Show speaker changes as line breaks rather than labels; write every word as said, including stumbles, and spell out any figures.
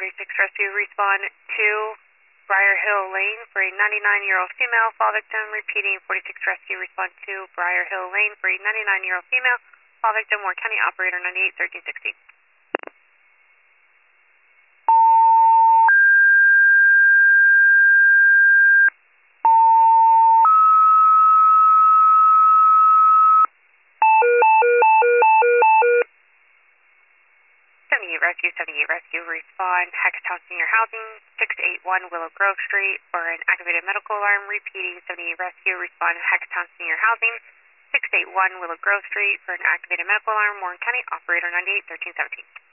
forty-six Rescue, respond to Briar Hill Lane for a ninety-nine-year-old female fall victim. Repeating, forty-six Rescue, respond to Briar Hill Lane for a ninety-nine-year-old female fall victim. Warren County Operator ninety-eight thirteen sixty. seventy-eight Rescue, seventy-eight Rescue, respond Hackettstown Senior Housing, six eighty-one Willow Grove Street for an activated medical alarm. Repeating, seventy-eight Rescue, respond Hackettstown Senior Housing, six eighty-one Willow Grove Street for an activated medical alarm. Warren County Operator ninety-eight thirteen seventeen.